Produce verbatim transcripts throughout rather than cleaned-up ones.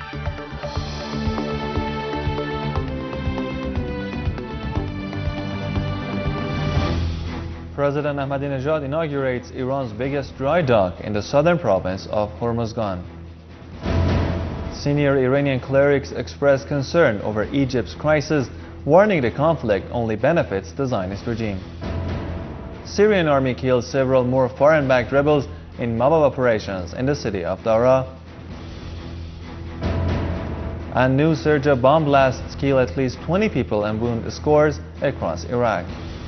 President Ahmadinejad inaugurates Iran's biggest dry dock in the southern province of Hormuzgan. Senior Iranian clerics express concern over Egypt's crisis, warning the conflict only benefits the Zionist regime. Syrian army kills several more foreign-backed rebels in mob operations in the city of Daraa. And new surge of bomb blasts kill at least twenty people and wound scores across Iraq.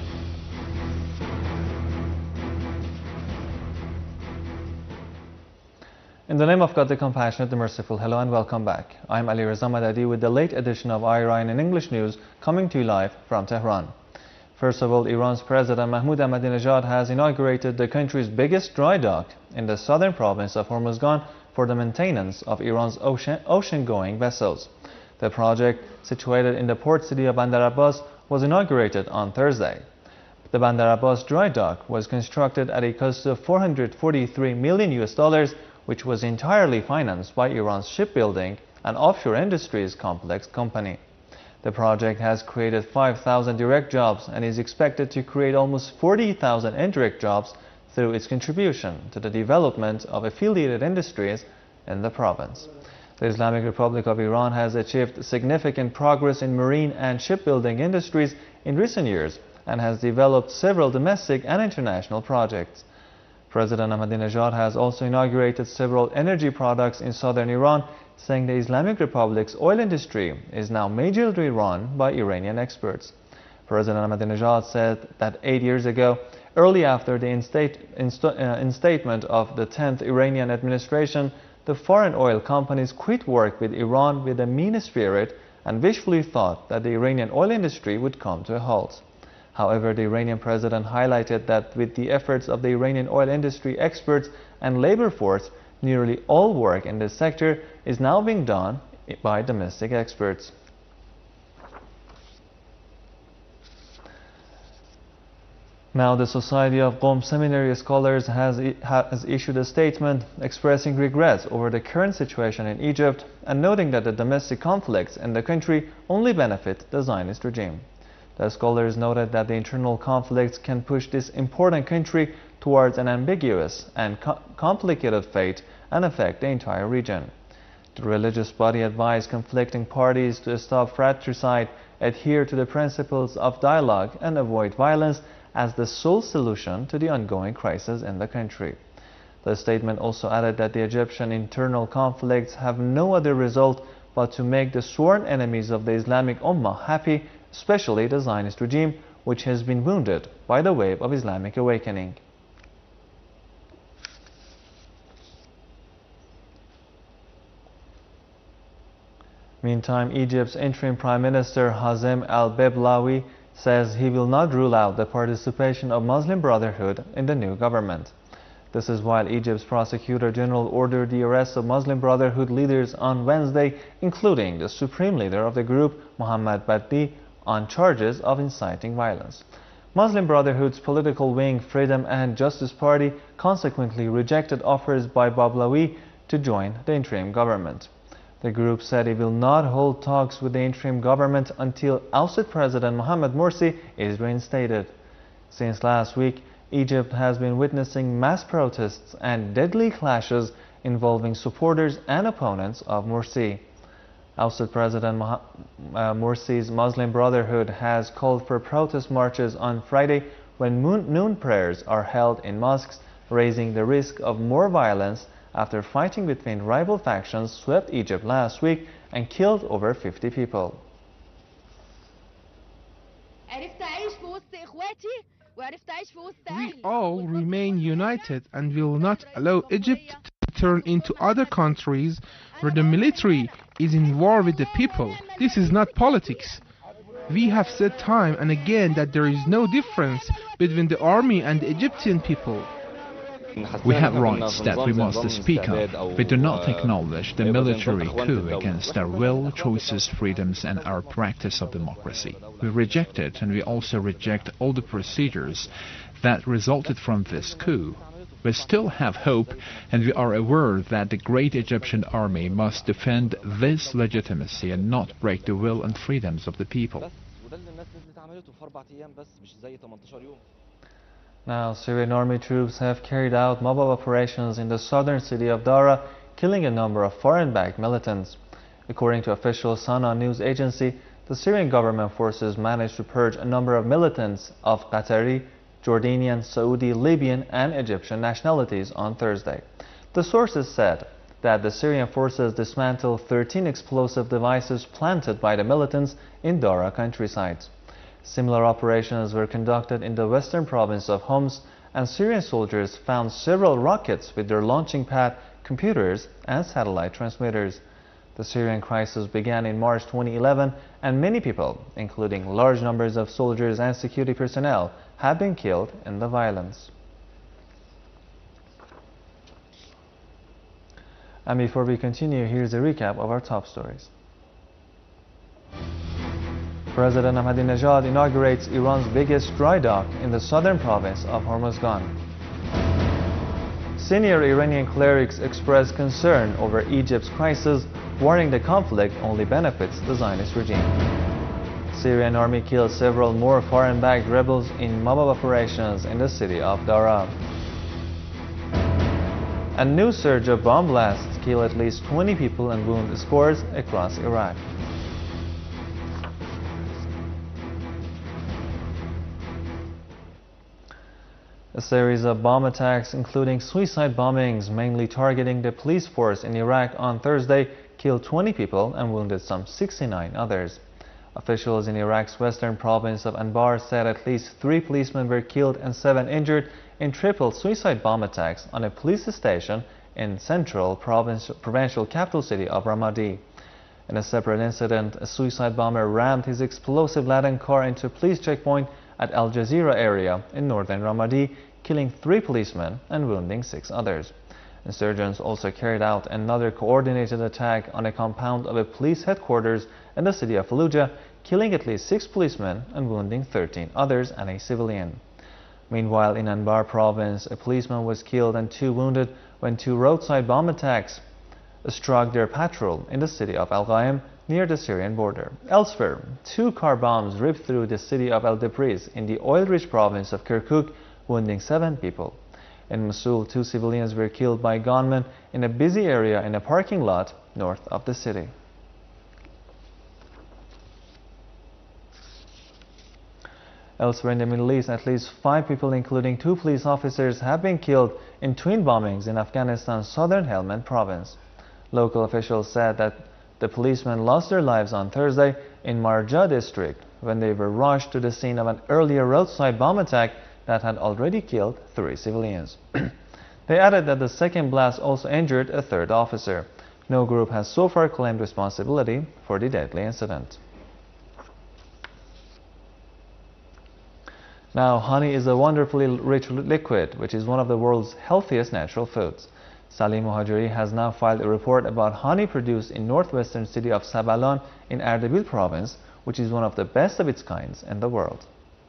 In the name of God, the Compassionate, the Merciful, hello and welcome back. I'm Ali Reza Madadi with the late edition of Iran in English News, coming to you live from Tehran. First of all, Iran's President Mahmoud Ahmadinejad has inaugurated the country's biggest dry dock in the southern province of Hormuzgan for the maintenance of Iran's ocean, ocean-going vessels. The project, situated in the port city of Bandar Abbas, was inaugurated on Thursday. The Bandar Abbas dry dock was constructed at a cost of four hundred forty-three million U S dollars, which was entirely financed by Iran's shipbuilding and offshore industries complex company. The project has created five thousand direct jobs and is expected to create almost forty thousand indirect jobs through its contribution to the development of affiliated industries in the province. The Islamic Republic of Iran has achieved significant progress in marine and shipbuilding industries in recent years and has developed several domestic and international projects. President Ahmadinejad has also inaugurated several energy products in southern Iran, saying the Islamic Republic's oil industry is now majorly run by Iranian experts. President Ahmadinejad said that eight years ago, early after the instate, inst uh, instatement of the tenth Iranian administration, the foreign oil companies quit work with Iran with a mean spirit and wishfully thought that the Iranian oil industry would come to a halt. However, the Iranian president highlighted that with the efforts of the Iranian oil industry experts and labor force, nearly all work in this sector is now being done by domestic experts. Now, the Society of Qom Seminary Scholars has, has issued a statement expressing regrets over the current situation in Egypt and noting that the domestic conflicts in the country only benefit the Zionist regime. The scholars noted that the internal conflicts can push this important country towards an ambiguous and co complicated fate and affect the entire region. The religious body advised conflicting parties to stop fratricide, adhere to the principles of dialogue, and avoid violence as the sole solution to the ongoing crisis in the country. The statement also added that the Egyptian internal conflicts have no other result but to make the sworn enemies of the Islamic Ummah happy, especially the Zionist regime, which has been wounded by the wave of Islamic awakening. Meantime, Egypt's interim Prime Minister Hazem al-Beblawi says he will not rule out the participation of Muslim Brotherhood in the new government. This is while Egypt's Prosecutor General ordered the arrest of Muslim Brotherhood leaders on Wednesday, including the supreme leader of the group, Mohammad Baddi, on charges of inciting violence. Muslim Brotherhood's political wing, Freedom and Justice Party, consequently rejected offers by Beblawi to join the interim government. The group said it will not hold talks with the interim government until ousted President Mohamed Morsi is reinstated. Since last week, Egypt has been witnessing mass protests and deadly clashes involving supporters and opponents of Morsi. Ousted President uh, Morsi's Muslim Brotherhood has called for protest marches on Friday when noon prayers are held in mosques, raising the risk of more violence after fighting between rival factions swept Egypt last week and killed over fifty people. We all remain united and will not allow Egypt to turn into other countries where the military is in war with the people. This is not politics. We have said time and again that there is no difference between the army and the Egyptian people. We have rights that we must speak of. We do not acknowledge the military coup against our will, choices, freedoms and our practice of democracy. We reject it, and we also reject all the procedures that resulted from this coup. We still have hope, and we are aware that the great Egyptian army must defend this legitimacy and not break the will and freedoms of the people. Now, Syrian army troops have carried out mobile operations in the southern city of Dara, killing a number of foreign-backed militants. According to official Sana news agency, the Syrian government forces managed to purge a number of militants of Qatari, Jordanian, Saudi, Libyan and Egyptian nationalities on Thursday. The sources said that the Syrian forces dismantled thirteen explosive devices planted by the militants in Dara countryside. Similar operations were conducted in the western province of Homs, and Syrian soldiers found several rockets with their launching pad, computers and satellite transmitters. The Syrian crisis began in March twenty eleven, and many people, including large numbers of soldiers and security personnel, have been killed in the violence. And before we continue, here's a recap of our top stories. President Ahmadinejad inaugurates Iran's biggest dry dock in the southern province of Hormozgan. Senior Iranian clerics express concern over Egypt's crisis, warning the conflict only benefits the Zionist regime. Syrian army kills several more foreign-backed rebels in mobile operations in the city of Dara. A new surge of bomb blasts kill at least twenty people and wound scores across Iraq. A series of bomb attacks, including suicide bombings mainly targeting the police force in Iraq on Thursday, killed twenty people and wounded some sixty-nine others. Officials in Iraq's western province of Anbar said at least three policemen were killed and seven injured in triple suicide bomb attacks on a police station in central province, provincial capital city of Ramadi. In a separate incident, a suicide bomber rammed his explosive-laden car into a police checkpoint at Al Jazeera area in northern Ramadi, killing three policemen and wounding six others. Insurgents also carried out another coordinated attack on a compound of a police headquarters in the city of Fallujah, killing at least six policemen and wounding thirteen others and a civilian. Meanwhile, in Anbar province, a policeman was killed and two wounded when two roadside bomb attacks struck their patrol in the city of Al-Qaim near the Syrian border. Elsewhere, two car bombs ripped through the city of El-Debriz in the oil-rich province of Kirkuk, wounding seven people. In Mosul, two civilians were killed by gunmen in a busy area in a parking lot north of the city. Elsewhere in the Middle East, at least five people, including two police officers, have been killed in twin bombings in Afghanistan's southern Helmand province. Local officials said that the policemen lost their lives on Thursday in Marja district when they were rushed to the scene of an earlier roadside bomb attack that had already killed three civilians. They added that the second blast also injured a third officer. No group has so far claimed responsibility for the deadly incident. Now, honey is a wonderfully rich liquid, which is one of the world's healthiest natural foods. Salim Mohajiri has now filed a report about honey produced in northwestern city of Sabalan in Ardabil province, which is one of the best of its kinds in the world.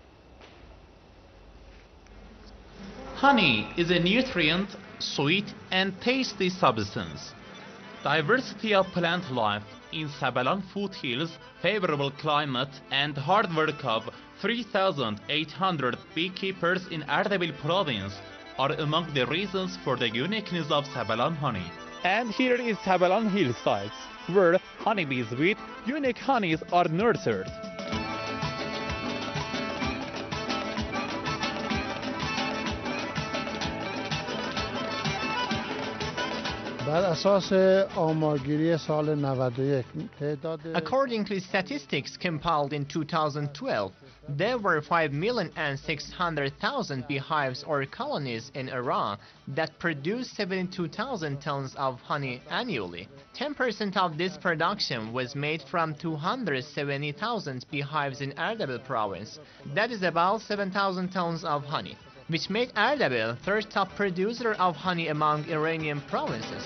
Honey is a nutrient, sweet and tasty substance. Diversity of plant life in Sabalan foothills, favorable climate and hard work of three thousand eight hundred beekeepers in Ardabil province are among the reasons for the uniqueness of Sabalan honey. And here is Sabalan hillsides, where honeybees with unique honeys are nurtured. According to statistics compiled in two thousand twelve, there were five million six hundred thousand beehives or colonies in Iran that produced seventy-two thousand tons of honey annually. ten percent of this production was made from two hundred seventy thousand beehives in Ardabil province. That is about seven thousand tons of honey, which made Ardabil third top producer of honey among Iranian provinces.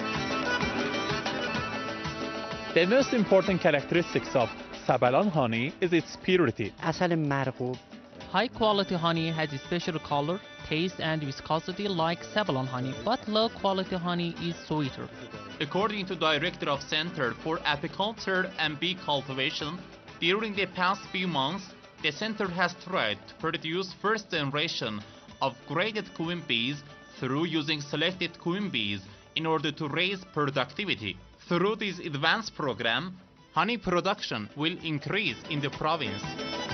The most important characteristics of Sabalan honey is its purity. High-quality honey has a special color, taste and viscosity like Ceylon honey, but low-quality honey is sweeter. According to Director of Center for Apiculture and Bee Cultivation, during the past few months, the center has tried to produce first generation of graded queen bees through using selected queen bees in order to raise productivity. Through this advanced program, honey production will increase in the province.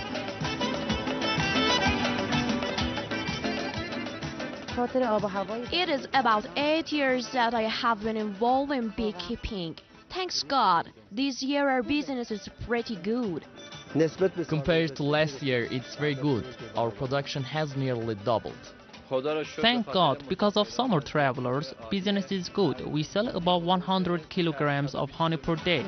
It is about eight years that I have been involved in beekeeping. Thanks God, this year our business is pretty good. Compared to last year, it's very good. Our production has nearly doubled. Thank God, because of summer travelers, business is good. We sell about one hundred kilograms of honey per day.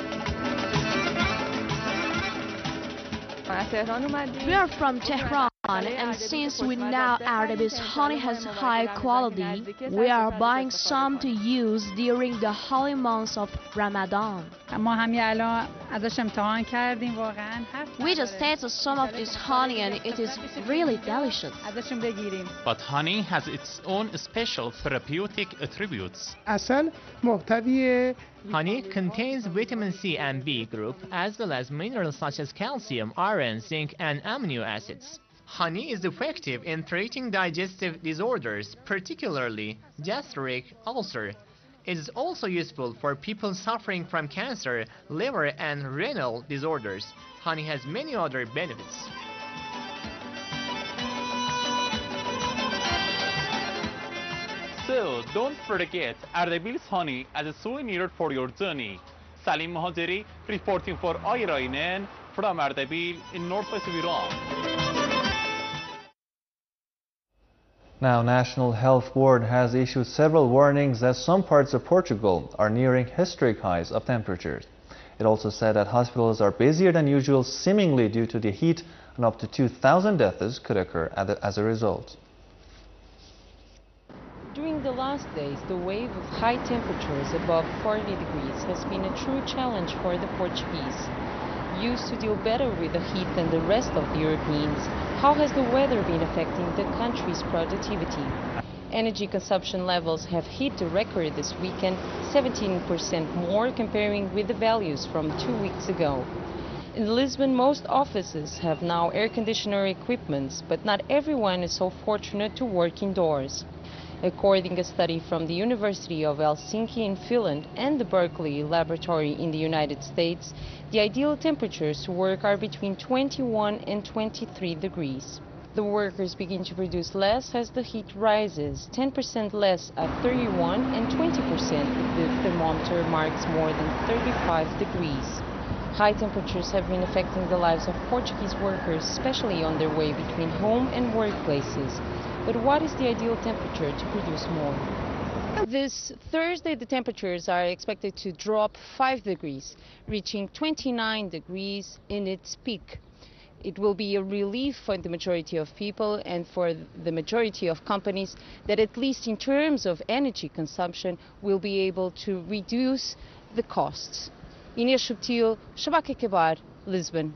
We are from Tehran, and since we know Arabi's honey has high quality, we are buying some to use during the holy months of Ramadan. We just tasted some of this honey and it is really delicious. But honey has its own special therapeutic attributes. Honey contains vitamin C and B group, as well as minerals such as calcium, iron, zinc, and amino acids. Honey is effective in treating digestive disorders, particularly gastric ulcer. It is also useful for people suffering from cancer, liver, and renal disorders. Honey has many other benefits. So, don't forget Ardabil's honey as a souvenir for your journey. Salim Mohajeri reporting for iRaynen from Ardabil in northwest of Iran. Now, National Health Board has issued several warnings that some parts of Portugal are nearing historic highs of temperatures. It also said that hospitals are busier than usual, seemingly due to the heat, and up to two thousand deaths could occur as a result. During the last days, the wave of high temperatures above forty degrees has been a true challenge for the Portuguese. Used to deal better with the heat than the rest of the Europeans, how has the weather been affecting the country's productivity? Energy consumption levels have hit a record this weekend, seventeen percent more comparing with the values from two weeks ago. In Lisbon, most offices have now air conditioner equipment, but not everyone is so fortunate to work indoors. According to a study from the University of Helsinki in Finland and the Berkeley Laboratory in the United States, the ideal temperatures to work are between twenty-one and twenty-three degrees. The workers begin to produce less as the heat rises, ten percent less at thirty-one and twenty percent if the thermometer marks more than thirty-five degrees. High temperatures have been affecting the lives of Portuguese workers, especially on their way between home and workplaces. But what is the ideal temperature to produce more? This Thursday, the temperatures are expected to drop five degrees, reaching twenty-nine degrees in its peak. It will be a relief for the majority of people and for the majority of companies that, at least in terms of energy consumption, will be able to reduce the costs. Inês Subtil, Shabaka Kebar, Lisbon.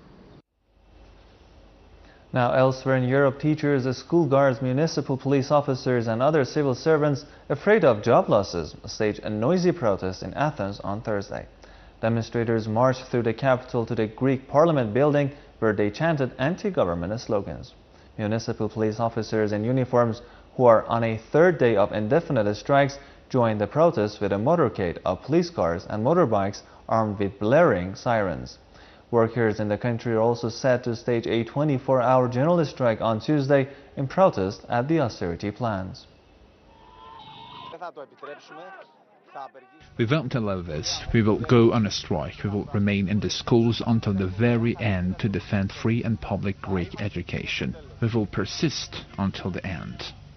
Now, elsewhere in Europe, teachers, school guards, municipal police officers and other civil servants afraid of job losses staged a noisy protest in Athens on Thursday. Demonstrators marched through the capital to the Greek Parliament building, where they chanted anti-government slogans. Municipal police officers in uniforms who are on a third day of indefinite strikes joined the protest with a motorcade of police cars and motorbikes armed with blaring sirens. Workers in the country are also set to stage a twenty-four hour general strike on Tuesday in protest at the austerity plans. We won't allow this. We will go on a strike. We will remain in the schools until the very end to defend free and public Greek education. We will persist until the end.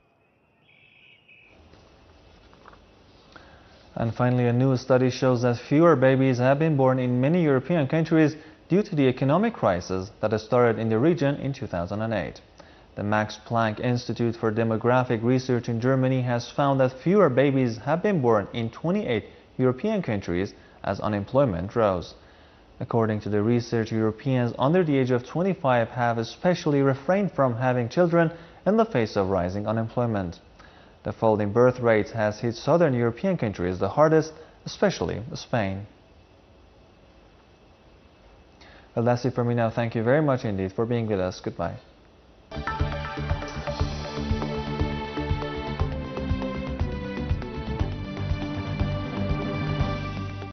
And finally, a new study shows that fewer babies have been born in many European countries due to the economic crisis that has started in the region in two thousand eight. The Max Planck Institute for Demographic Research in Germany has found that fewer babies have been born in twenty-eight European countries as unemployment rose. According to the research, Europeans under the age of twenty-five have especially refrained from having children in the face of rising unemployment. The fall in birth rates has hit southern European countries the hardest, especially Spain. Well, that's it for me now. Thank you very much indeed for being with us. Goodbye.